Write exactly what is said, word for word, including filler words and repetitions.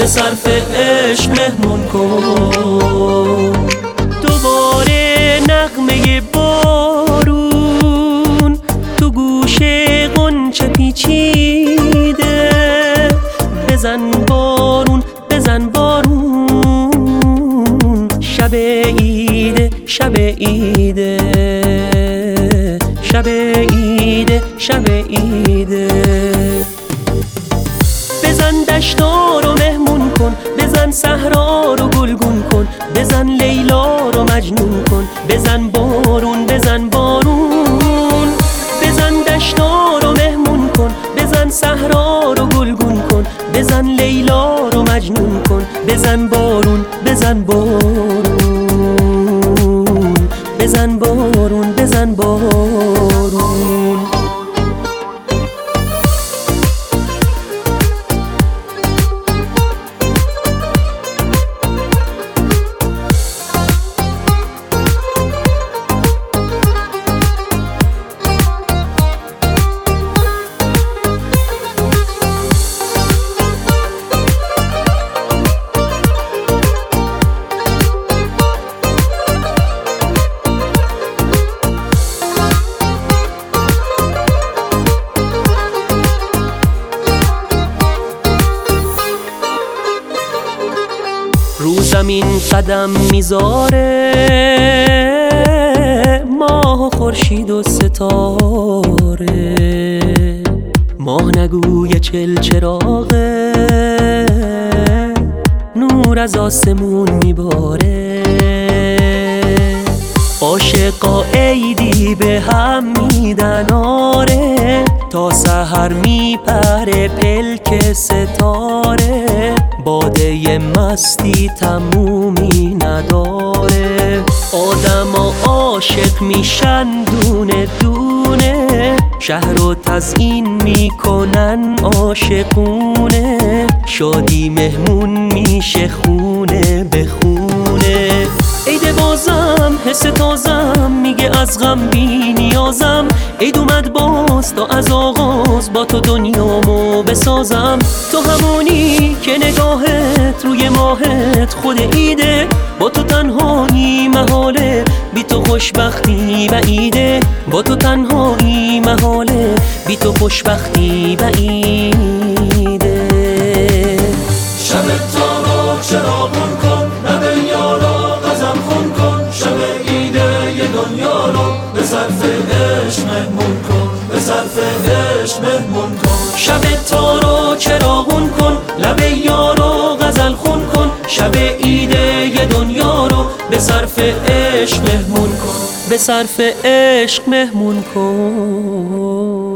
به صرف عشق مهمون کن. دوباره نغمه بارون تو گوش غنچه پیچیده، بزن بارون بزن بارون، شب عیده شب عیده شب عیده شب عیده. بزن دشتا رو مهمون کن، بزن صحرا رو گلگون کن، بزن لیلا رو مجنون کن، بزن بارون بزن بارون. بزن دشتا رو مهمون کن، بزن صحرا رو گلگون کن، بزن لیلا رو مجنون کن، بزن بارون بزن بارون، بزن بارون بزن بارون. رو زمین قدم میذاره ماه و خورشید و ستاره، ماه نگوی چل چراغه نور از آسمون میباره. عاشقا عیدی به هم میدن آره، تا سحر میپره پلک ستاره، باده مستی تمومی نداره. آدما عاشق میشن دونه دونه، شهر رو تزیین میکنن عاشقونه، شادی مهمون میشه خونه به خونه. عید بازم حس تازم میگه از غم بی نیازم، عید اومد باز تا از آغاز با تو دنیامو بسازم. تو همونی که نگاهت روی ماهت خود عیده، با تو تنهایی محاله بی تو خوشبختی بعیده، با تو تنهایی محاله بی تو خوشبختی بعیده. شب تا رو چراغون کن، لب یارا غزل خون کن، شب عیده ی دنیا رو به صرف عشق مهمون کن، به صرف عشق مهمون کن. شب تا رو چراغون کن، لب یارا غزل خون کن، شب عیده ی دنیا رو به صرف عشق مهمون کن، به صرف عشق مهمون کن.